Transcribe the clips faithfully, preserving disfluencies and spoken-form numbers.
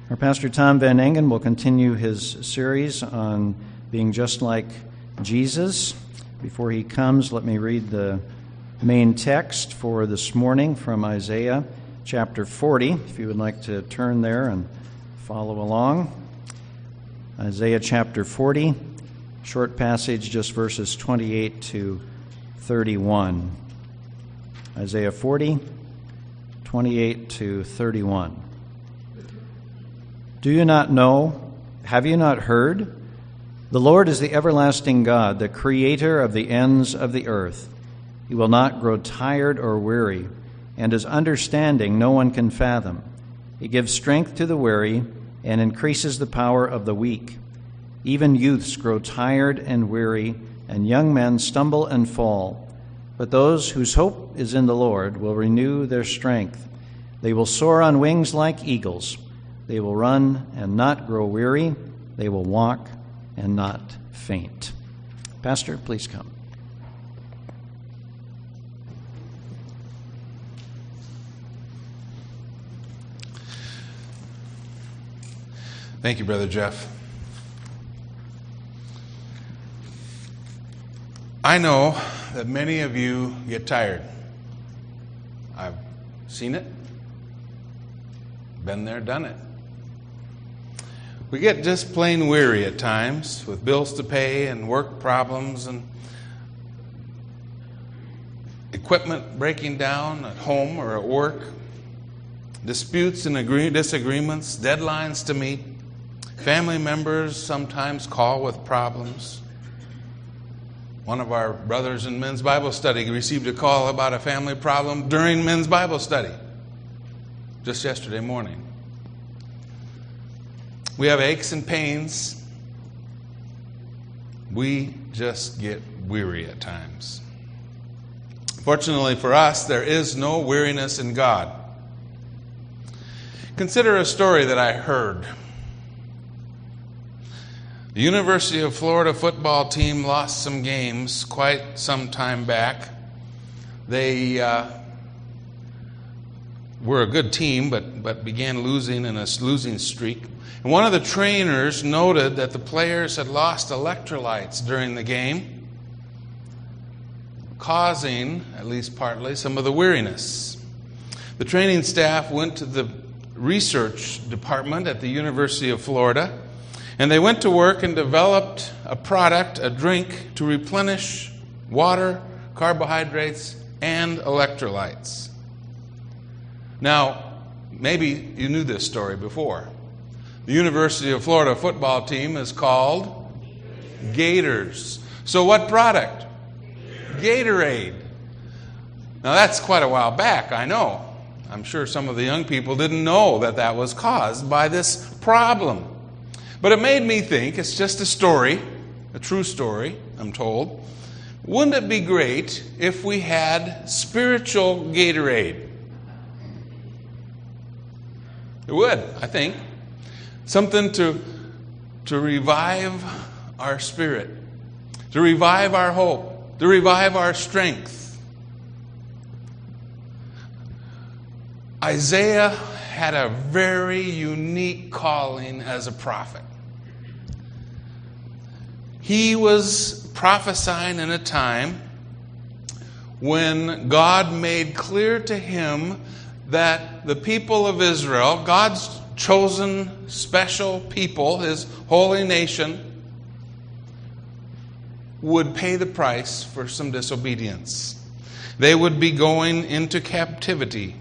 Our pastor Tom Van Engen will continue his series on being just like Jesus. Before he comes, let me read the main text for this morning from Isaiah chapter forty, if you would like to turn there and follow along. Isaiah chapter forty, short passage, just verses twenty-eight to thirty-one. Isaiah forty, twenty-eight to thirty-one. Do you not know? Have you not heard? The Lord is the everlasting God, the creator of the ends of the earth. He will not grow tired or weary, and his understanding no one can fathom. He gives strength to the weary and increases the power of the weak. Even youths grow tired and weary, and young men stumble and fall. But those whose hope is in the Lord will renew their strength. They will soar on wings like eagles. They will run and not grow weary. They will walk and not faint. Pastor, please come. Thank you, Brother Jeff. I know that many of you get tired. I've seen it, been there, done it. We get just plain weary at times with bills to pay and work problems and equipment breaking down at home or at work, disputes and agree- disagreements, deadlines to meet. Family members sometimes call with problems. One of our brothers in men's Bible study received a call about a family problem during men's Bible study just yesterday morning. We have aches and pains. We just get weary at times. Fortunately for us, there is no weariness in God. Consider a story that I heard. The University of Florida football team lost some games quite some time back. They uh, were a good team, but, but began losing in a losing streak. And one of the trainers noted that the players had lost electrolytes during the game, causing, at least partly, some of the weariness. The training staff went to the research department at the University of Florida, and they went to work and developed a product, a drink, to replenish water, carbohydrates, and electrolytes. Now, maybe you knew this story before. The University of Florida football team is called Gators. So what product? Gatorade. Now that's quite a while back, I know. I'm sure some of the young people didn't know that that was caused by this problem. But it made me think, it's just a story, a true story, I'm told. Wouldn't it be great if we had spiritual Gatorade? It would, I think. Something to, to revive our spirit, to revive our hope, to revive our strength. Isaiah had a very unique calling as a prophet. He was prophesying in a time when God made clear to him that the people of Israel, God's chosen special people, his holy nation, would pay the price for some disobedience. They would be going into captivity.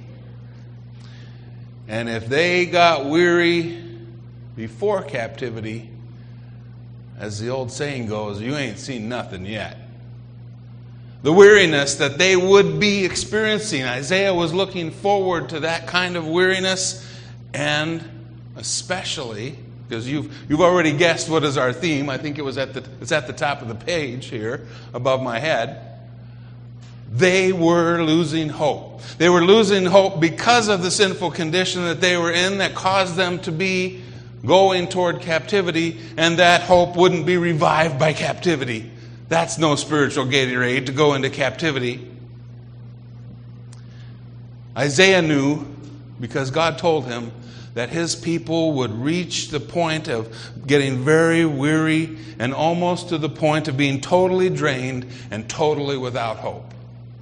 And if they got weary before captivity, as the old saying goes, you ain't seen nothing yet. The weariness that they would be experiencing, Isaiah was looking forward to that kind of weariness, and especially, because you've you've already guessed what is our theme. I think it was at the it's at the top of the page here above my head. They were losing hope. They were losing hope because of the sinful condition that they were in that caused them to be going toward captivity, and that hope wouldn't be revived by captivity. That's no spiritual Gatorade to go into captivity. Isaiah knew, because God told him, that his people would reach the point of getting very weary and almost to the point of being totally drained and totally without hope.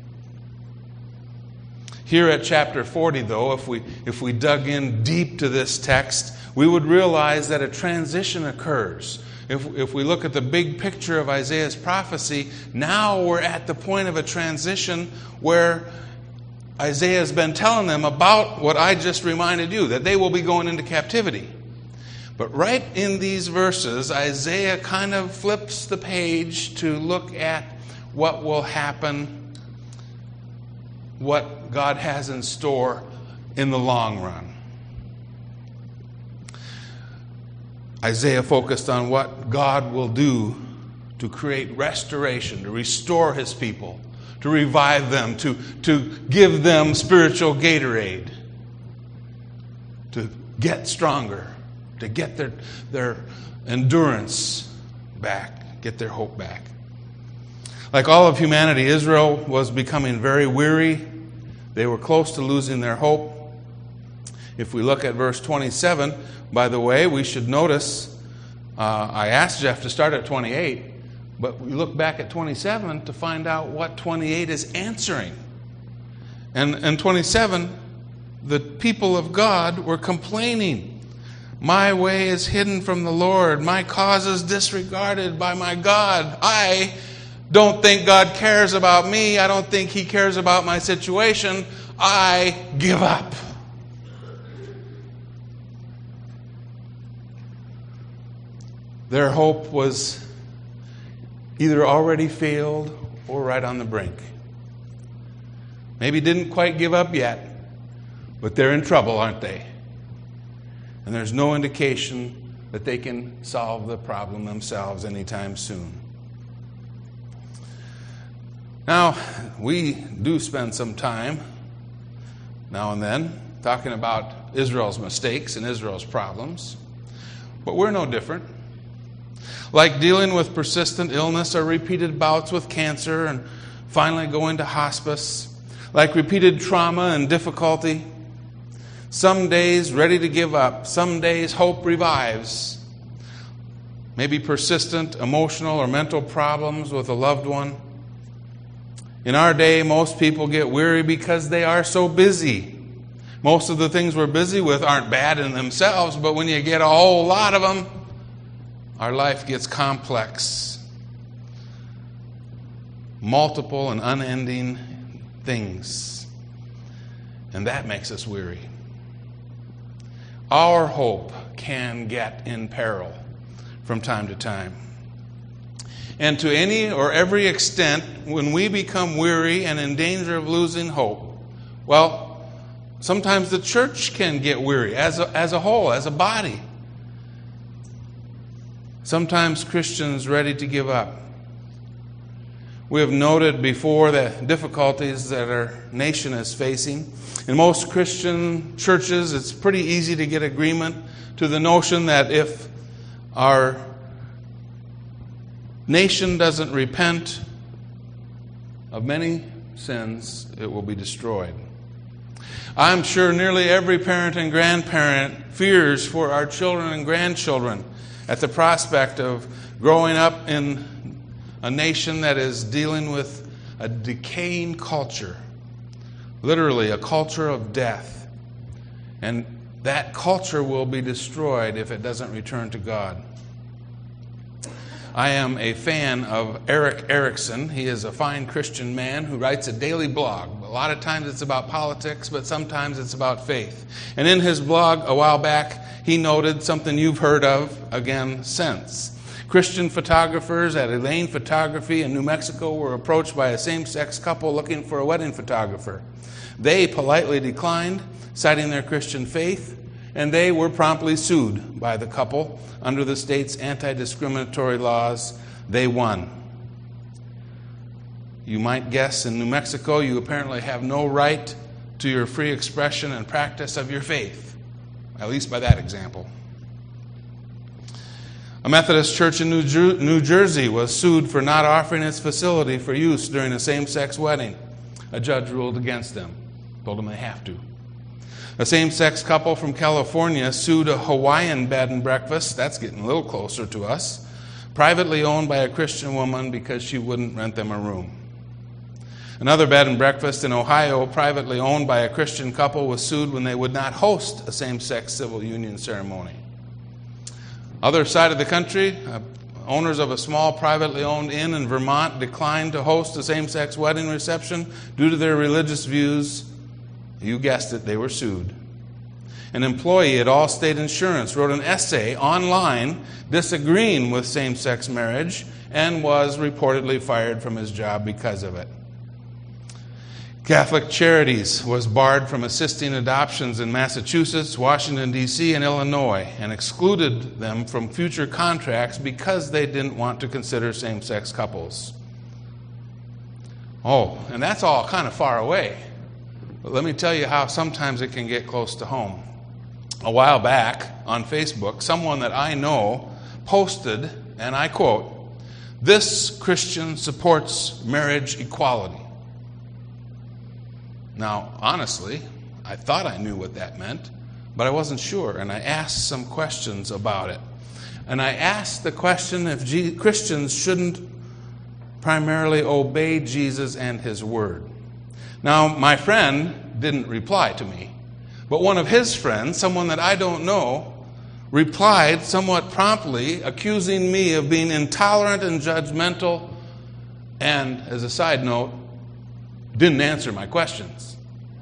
Here at chapter forty, though, if we, if we dug in deep to this text, we would realize that a transition occurs. If, if we look at the big picture of Isaiah's prophecy, now we're at the point of a transition where Isaiah has been telling them about what I just reminded you, that they will be going into captivity. But right in these verses, Isaiah kind of flips the page to look at what will happen, what God has in store in the long run. Isaiah focused on what God will do to create restoration, to restore his people, to revive them, to, to give them spiritual Gatorade, to get stronger, to get their, their endurance back, get their hope back. Like all of humanity, Israel was becoming very weary. They were close to losing their hope. If we look at verse twenty-seven, by the way, we should notice, uh, I asked Jeff to start at twenty-eight, but we look back at twenty-seven to find out what twenty-eight is answering. And in twenty-seven, the people of God were complaining. My way is hidden from the Lord. My cause is disregarded by my God. I don't think God cares about me. I don't think He cares about my situation. I give up. Their hope was either already failed or right on the brink. Maybe didn't quite give up yet, but they're in trouble, aren't they? And there's no indication that they can solve the problem themselves anytime soon. Now, we do spend some time now and then talking about Israel's mistakes and Israel's problems, but we're no different. Like dealing with persistent illness or repeated bouts with cancer and finally going to hospice, like repeated trauma and difficulty, some days ready to give up, some days hope revives, maybe persistent emotional or mental problems with a loved one. In our day, most people get weary because they are so busy. Most of the things we're busy with aren't bad in themselves, but when you get a whole lot of them, our life gets complex. Multiple and unending things. And that makes us weary. Our hope can get in peril from time to time. And to any or every extent, when we become weary and in danger of losing hope, well, sometimes the church can get weary as a, as a whole, as a body. Sometimes Christians ready to give up. We have noted before the difficulties that our nation is facing. In most Christian churches, it's pretty easy to get agreement to the notion that if our nation doesn't repent of many sins, it will be destroyed. I'm sure nearly every parent and grandparent fears for our children and grandchildren at the prospect of growing up in a nation that is dealing with a decaying culture, literally a culture of death. And that culture will be destroyed if it doesn't return to God. I am a fan of Eric Erickson. He is a fine Christian man who writes a daily blog. A lot of times it's about politics, but sometimes it's about faith. And in his blog a while back, he noted something you've heard of again since. Christian photographers at Elaine Photography in New Mexico were approached by a same-sex couple looking for a wedding photographer. They politely declined, citing their Christian faith, and they were promptly sued by the couple under the state's anti-discriminatory laws. They won. You might guess in New Mexico you apparently have no right to your free expression and practice of your faith, at least by that example. A Methodist church in New, Jer- New Jersey was sued for not offering its facility for use during a same-sex wedding. A judge ruled against them, told them they have to. A same-sex couple from California sued a Hawaiian bed and breakfast, that's getting a little closer to us, privately owned by a Christian woman because she wouldn't rent them a room. Another bed and breakfast in Ohio, privately owned by a Christian couple, was sued when they would not host a same-sex civil union ceremony. Other side of the country, uh, owners of a small privately owned inn in Vermont declined to host a same-sex wedding reception due to their religious views. You guessed it, they were sued. An employee at Allstate Insurance wrote an essay online disagreeing with same-sex marriage and was reportedly fired from his job because of it. Catholic Charities was barred from assisting adoptions in Massachusetts, Washington, D C, and Illinois, and excluded them from future contracts because they didn't want to consider same-sex couples. Oh, and that's all kind of far away. But let me tell you how sometimes it can get close to home. A while back on Facebook, someone that I know posted, and I quote, "This Christian supports marriage equality." Now, honestly, I thought I knew what that meant, but I wasn't sure, and I asked some questions about it. And I asked the question if G- Christians shouldn't primarily obey Jesus and His Word. Now, my friend didn't reply to me, but one of his friends, someone that I don't know, replied somewhat promptly, accusing me of being intolerant and judgmental, and, as a side note, didn't answer my questions.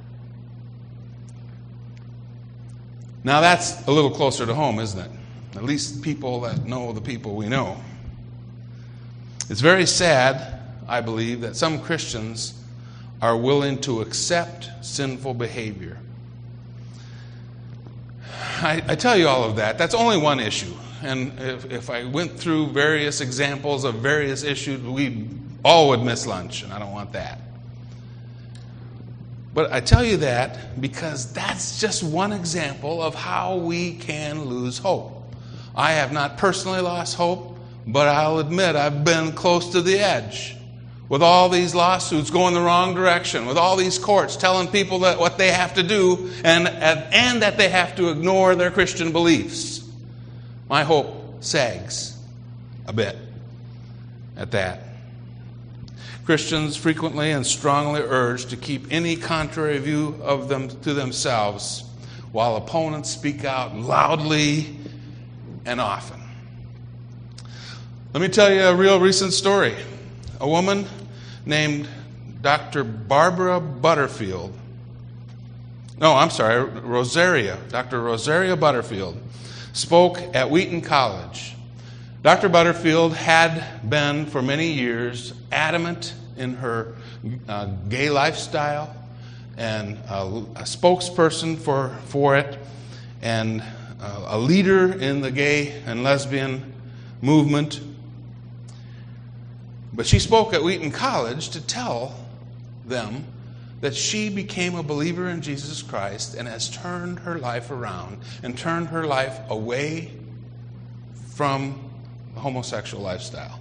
Now, that's a little closer to home, isn't it? At least people that know the people we know. It's very sad, I believe, that some Christians are willing to accept sinful behavior. I, I tell you all of that. That's only one issue. And if, if I went through various examples of various issues, we all would miss lunch, and I don't want that. But I tell you that because that's just one example of how we can lose hope. I have not personally lost hope, but I'll admit I've been close to the edge. With all these lawsuits going the wrong direction, with all these courts telling people that what they have to do and, and that they have to ignore their Christian beliefs. My hope sags a bit at that. Christians frequently and strongly urge to keep any contrary view of them to themselves, while opponents speak out loudly and often. Let me tell you a real recent story. A woman named Doctor Barbara Butterfield. No, I'm sorry, Rosaria. Doctor Rosaria Butterfield spoke at Wheaton College. Doctor Butterfield had been for many years adamant in her uh, gay lifestyle and a, a spokesperson for, for it and uh, a leader in the gay and lesbian movement. But she spoke at Wheaton College to tell them that she became a believer in Jesus Christ and has turned her life around and turned her life away from the homosexual lifestyle.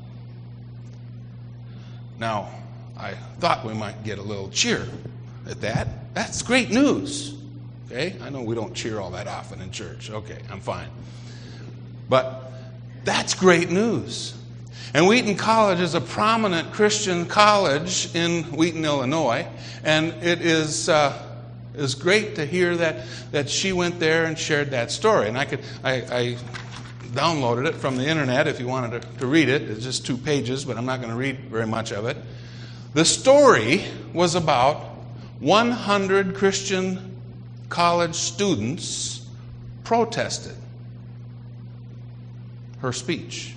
Now, I thought we might get a little cheer at that. That's great news. Okay? I know we don't cheer all that often in church. Okay, I'm fine. But that's great news. And Wheaton College is a prominent Christian college in Wheaton, Illinois, and it is uh, is great to hear that that she went there and shared that story. And I could I, I downloaded it from the internet if you wanted to, to read it. It's just two pages, but I'm not going to read very much of it. The story was about one hundred Christian college students protested her speech.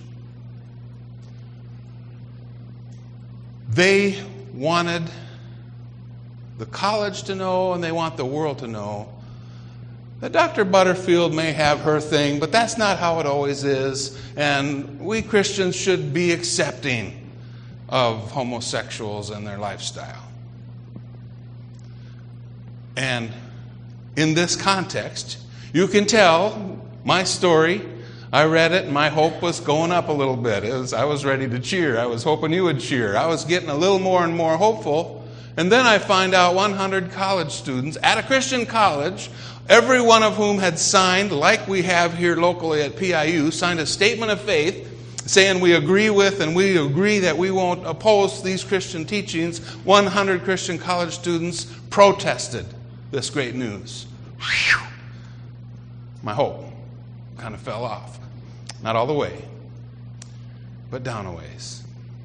They wanted the college to know, and they want the world to know, that Doctor Butterfield may have her thing, but that's not how it always is, and we Christians should be accepting of homosexuals and their lifestyle. And in this context, you can tell my story. I read it, and my hope was going up a little bit. It was, I was ready to cheer. I was hoping you would cheer. I was getting a little more and more hopeful And then I find out one hundred college students at a Christian college, every one of whom had signed, like we have here locally at P I U, signed a statement of faith saying we agree with and we agree that we won't oppose these Christian teachings. one hundred Christian college students protested this great news. Whew. My hope kind of fell off. Not all the way, but down a ways.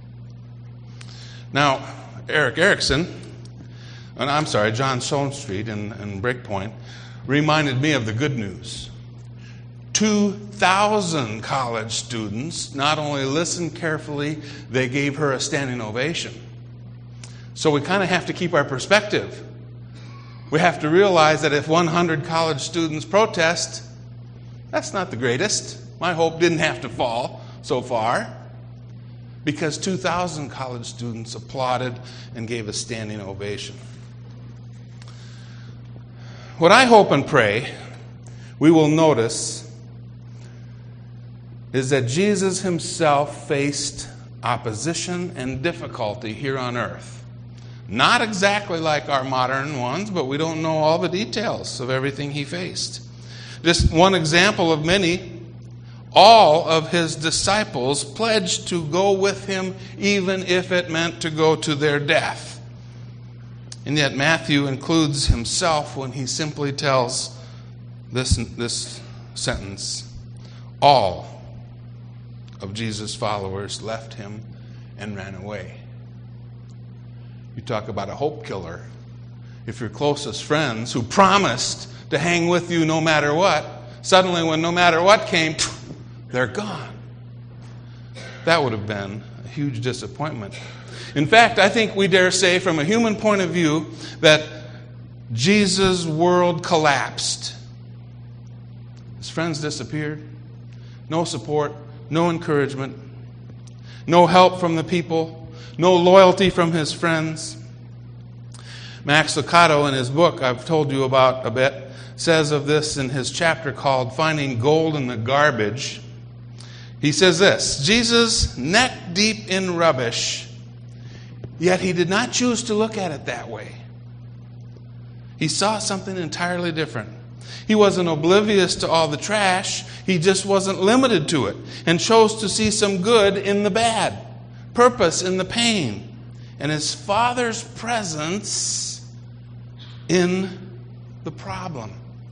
Now, Eric Erickson, and I'm sorry, John Stonestreet in, in Breakpoint, reminded me of the good news. two thousand college students not only listened carefully, they gave her a standing ovation. So we kind of have to keep our perspective. We have to realize that if one hundred college students protest, that's not the greatest. My hope didn't have to fall so far, because two thousand college students applauded and gave a standing ovation. What I hope and pray we will notice is that Jesus himself faced opposition and difficulty here on earth. Not exactly like our modern ones, but we don't know all the details of everything he faced. Just one example of many. All of his disciples pledged to go with him even if it meant to go to their death. And yet Matthew includes himself when he simply tells this, this sentence. All of Jesus' followers left him and ran away. You talk about a hope killer. If your closest friends who promised to hang with you no matter what, suddenly when no matter what came, they're gone. That would have been a huge disappointment. In fact, I think we dare say from a human point of view that Jesus' world collapsed. His friends disappeared. No support, no encouragement, no help from the people, no loyalty from his friends. Max Lucado, in his book I've told you about a bit, says of this in his chapter called Finding Gold in the Garbage. He says this: Jesus, neck deep in rubbish, yet he did not choose to look at it that way. He saw something entirely different. He wasn't oblivious to all the trash. He just wasn't limited to it and chose to see some good in the bad, purpose in the pain, and his Father's presence in the problem.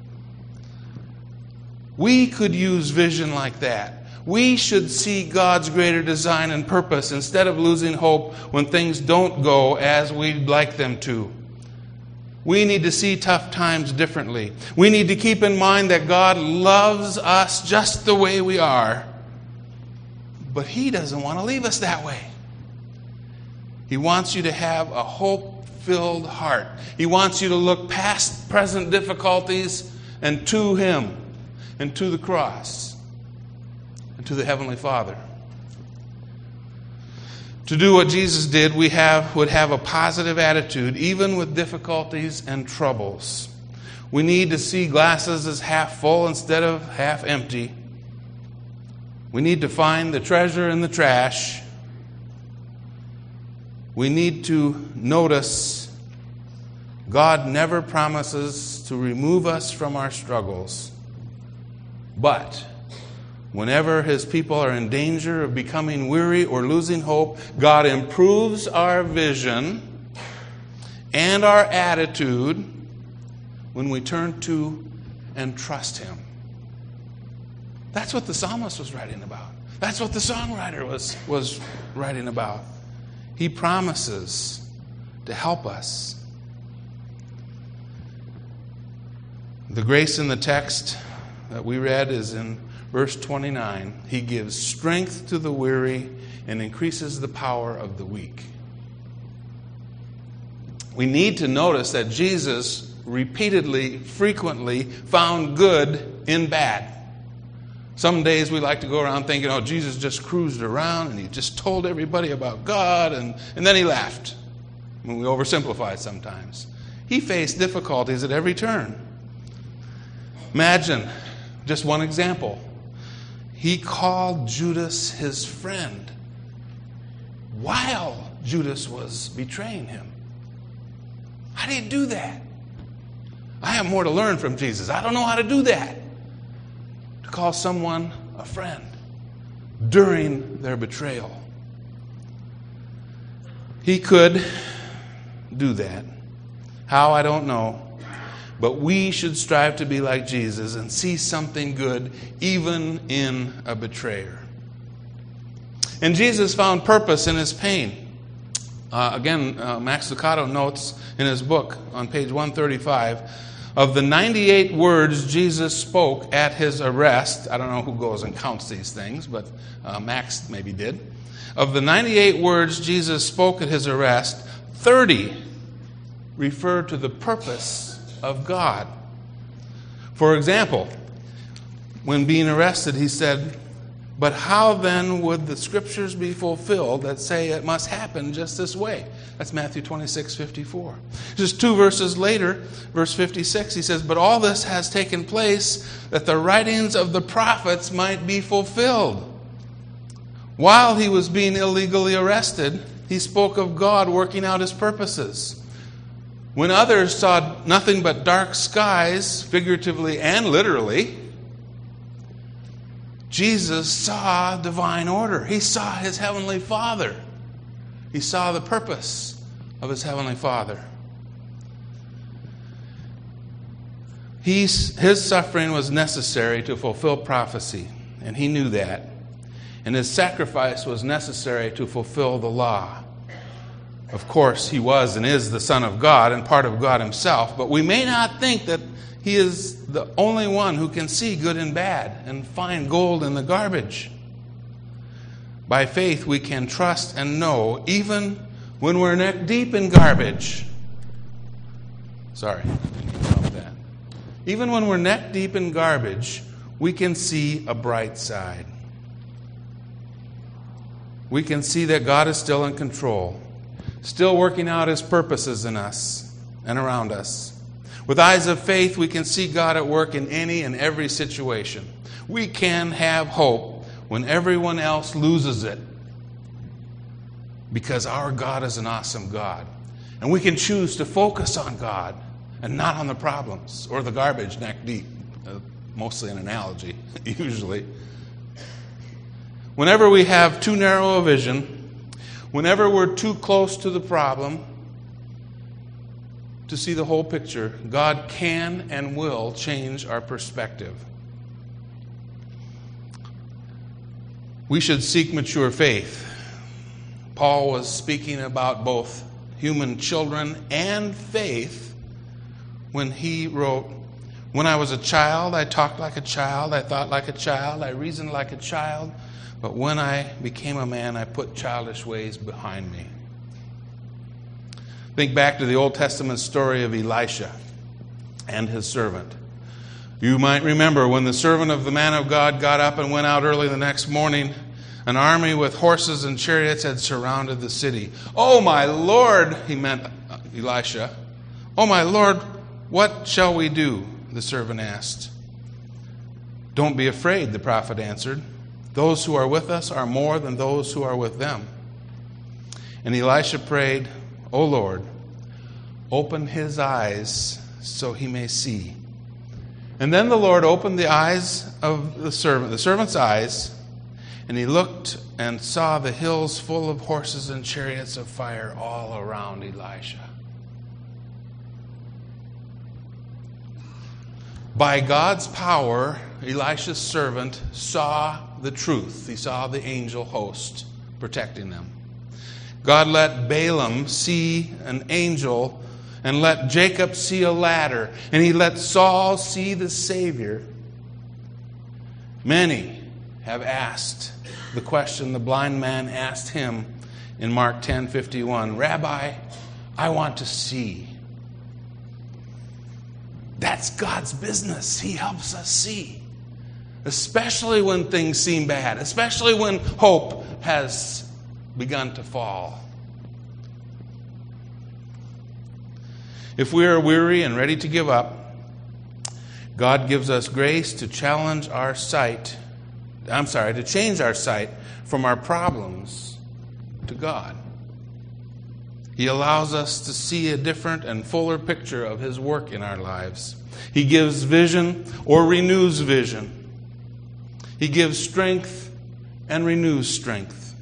We could use vision like that. We should see God's greater design and purpose instead of losing hope when things don't go as we'd like them to. We need to see tough times differently. We need to keep in mind that God loves us just the way we are, but He doesn't want to leave us that way. He wants you to have a hope-filled heart. He wants you to look past present difficulties and to Him and to the cross and to the Heavenly Father. To do what Jesus did, we have would have a positive attitude, even with difficulties and troubles. We need to see glasses as half full instead of half empty. We need to find the treasure in the trash. We need to notice God never promises to remove us from our struggles. But whenever His people are in danger of becoming weary or losing hope, God improves our vision and our attitude when we turn to and trust Him. That's what the psalmist was writing about. That's what the songwriter was, was writing about. He promises to help us. The grace in the text that we read is in verse twenty-nine. He gives strength to the weary and increases the power of the weak. We need to notice that Jesus repeatedly, frequently found good in bad. Some days we like to go around thinking, oh, Jesus just cruised around and He just told everybody about God and, and then He left. I mean, we oversimplify sometimes. He faced difficulties at every turn. Imagine, just one example. He called Judas his friend while Judas was betraying Him. How do you do that? I have more to learn from Jesus. I don't know how to do that. To call someone a friend during their betrayal. He could do that. How, I don't know. But we should strive to be like Jesus and see something good even in a betrayer. And Jesus found purpose in his pain. Uh, again, uh, Max Lucado notes in his book on page one thirty-five, of the ninety-eight words Jesus spoke at his arrest, I don't know who goes and counts these things, but uh, Max maybe did. Of the ninety-eight words Jesus spoke at his arrest, thirty refer to the purpose of God. For example, when being arrested, he said, "But how then would the scriptures be fulfilled that say it must happen just this way?" That's Matthew twenty-six fifty-four. Just two verses later, verse fifty-six, he says, "But all this has taken place that the writings of the prophets might be fulfilled." While he was being illegally arrested, he spoke of God working out his purposes. When others saw nothing but dark skies, figuratively and literally, Jesus saw divine order. He saw his heavenly Father. He saw the purpose of his heavenly Father. He's, his suffering was necessary to fulfill prophecy, and he knew that. And his sacrifice was necessary to fulfill the law. Of course, he was and is the Son of God and part of God himself, but we may not think that he is the only one who can see good and bad and find gold in the garbage. By faith, we can trust and know even when we're neck deep in garbage. Sorry, I didn't know that. Even when we're neck deep in garbage, we can see a bright side. We can see that God is still in control, still working out his purposes in us and around us. With eyes of faith, we can see God at work in any and every situation. We can have hope when everyone else loses it, because our God is an awesome God. And we can choose to focus on God and not on the problems or the garbage neck deep. Uh, mostly an analogy, usually. Whenever we have too narrow a vision, whenever we're too close to the problem to see the whole picture, God can and will change our perspective. We should seek mature faith. Paul was speaking about both human children and faith when he wrote, "When I was a child, I talked like a child, I thought like a child, I reasoned like a child, but when I became a man, I put childish ways behind me." Think back to the Old Testament story of Elisha and his servant. You might remember when the servant of the man of God got up and went out early the next morning, an army with horses and chariots had surrounded the city. "Oh, my Lord," he meant Elisha. "Oh, my Lord, what shall we do?" the servant asked. "Don't be afraid," the prophet answered. "Those who are with us are more than those who are with them." And Elisha prayed, "O Lord, open his eyes so he may see." And then the Lord opened the eyes of the servant, the servant's eyes, and he looked and saw the hills full of horses and chariots of fire all around Elisha. By God's power, Elisha's servant saw the truth. He saw the angel host protecting them. God let Balaam see an angel and let Jacob see a ladder, and he let Saul see the Savior. Many have asked the question the blind man asked him in Mark ten fifty-one, "Rabbi, I want to see." That's God's business. He helps us see, especially when things seem bad, especially when hope has begun to fall. If we are weary and ready to give up, God gives us grace to challenge our sight, I'm sorry, to change our sight from our problems to God. He allows us to see a different and fuller picture of His work in our lives. He gives vision or renews vision. He gives strength and renews strength.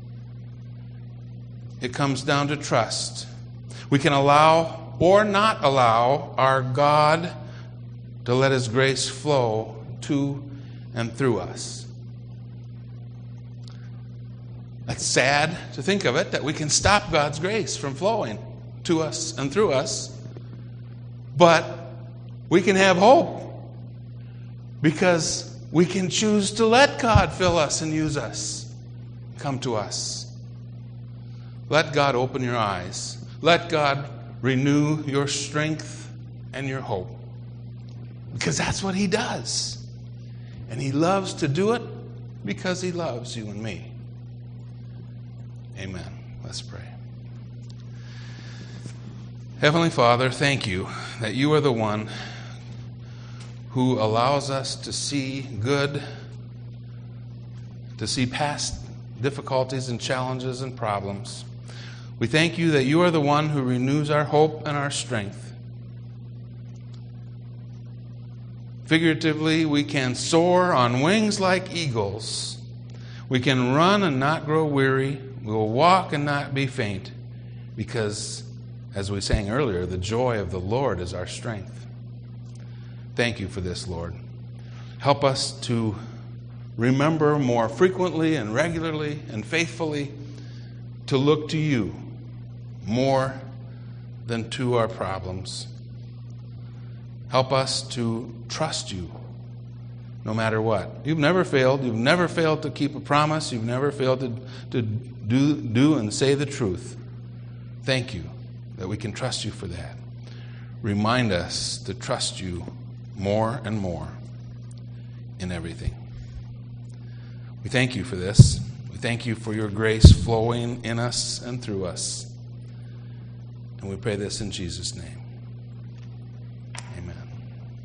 It comes down to trust. We can allow or not allow our God to let His grace flow to and through us. That's sad to think of it, that we can stop God's grace from flowing to us and through us. But we can have hope because we can choose to let God fill us and use us, come to us. Let God open your eyes. Let God renew your strength and your hope. Because that's what He does. And He loves to do it because He loves you and me. Amen. Let's pray. Heavenly Father, thank you that you are the one who allows us to see good, to see past difficulties and challenges and problems. We thank you that you are the one who renews our hope and our strength. Figuratively, we can soar on wings like eagles. We can run and not grow weary. We will walk and not be faint, because, as we sang earlier, the joy of the Lord is our strength. Thank you for this, Lord. Help us to remember more frequently and regularly and faithfully to look to you more than to our problems. Help us to trust you no matter what. You've never failed. You've never failed to keep a promise. You've never failed to, to do, do and say the truth. Thank you that we can trust you for that. Remind us to trust you more and more in everything. We thank you for this. We thank you for your grace flowing in us and through us. And we pray this in Jesus' name.